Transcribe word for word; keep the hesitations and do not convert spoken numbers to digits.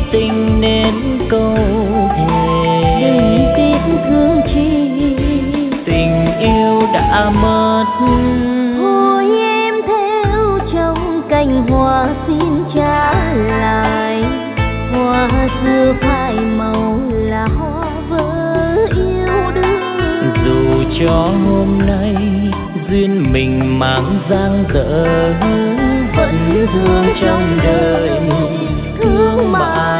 tình nên câu thề. Đừng tiếc thương chi, tình yêu đã mất. thôi em theo trong cành hoa xin trả lại. Hoa xưa phai màu là hoa vỡ yêu đương. Dù cho hôm nay duyên mình mang dang dở, vẫn thương trong đời thương mãi.